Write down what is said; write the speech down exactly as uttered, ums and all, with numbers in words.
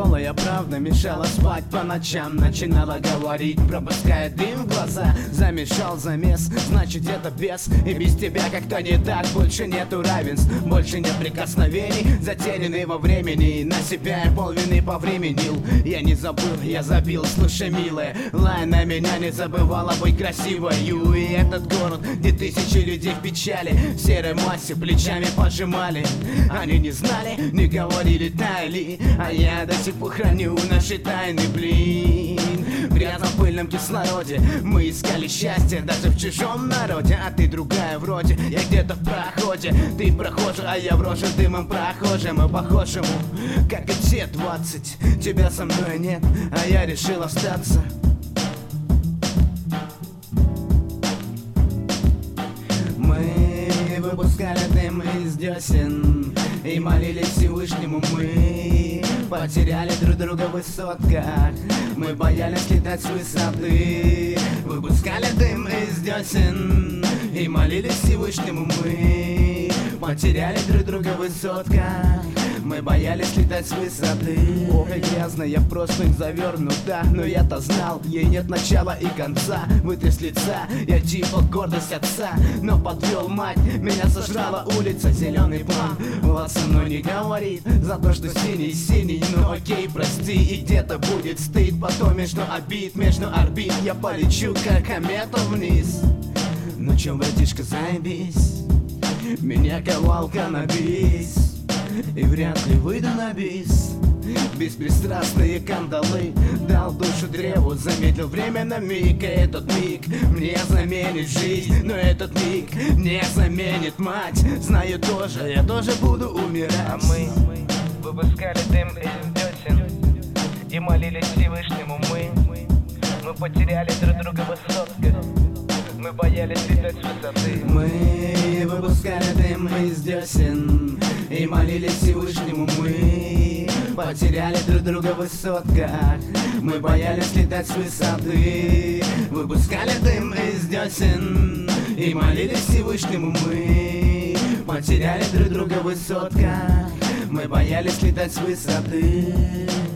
голая правда мешала спать по ночам. Начинала говорить, пропуская дым в глаза. Замешал замес, значит это бес. И без тебя как-то не так, больше нету равенств. Больше нет прикосновений, затерянные во времени. На себя я полвины повременил. Я не забыл, я забил, слушай, милая, лай на меня не забывала быть красивою. И этот город, где тысячи людей в печали, в серой массе плечами пожимали. Они не знали, не говорили, тайли, а я до сих пор храню наши тайны, блин. В грязном пыльном кислороде мы искали счастье даже в чужом народе. А ты другая вроде, я где-то в проходе. Ты прохожий, а я врожен дымом прохожим. И похожему, как и те двадцать. Тебя со мной нет, а я решил остаться. Мы выпускали дым из десен и молились Всевышнему. Мы потеряли друг друга в высотках, мы боялись летать с высоты. Выпускали дым из десен и молились Всевышнему. Мы потеряли друг друга в высотках, мы боялись летать с высоты. Ох, и грязно, я просто не завернута, но я-то знал, ей нет начала и конца. Вытри с лица, я типа гордость отца, но подвел мать, меня сожрала улица. Зеленый план, вот со мной не говорит за то, что синий, синий, ну окей, прости. И где-то будет стыд, потом между обид, между орбит я полечу, как комета вниз. Ну чё, братишка, заебись, меня ковалка на бис, и вряд ли выйду на бис. Беспристрастные кандалы дал душу древу, замедлил время на миг. И этот миг мне заменит жизнь, но этот миг не заменит мать. Знаю тоже, я тоже буду умирать. А мы выпускали дым из десен и молились Всевышнему. Мы Мы потеряли друг друга в высотках, мы боялись летать с высоты. Мы выпускали дым из десен и молились Всевышнему. Мы потеряли друг друга в высотках, мы боялись летать с высоты. Выпускали дым из десен и молились Всевышнему. Мы потеряли друг друга в высотках, мы боялись летать с высоты.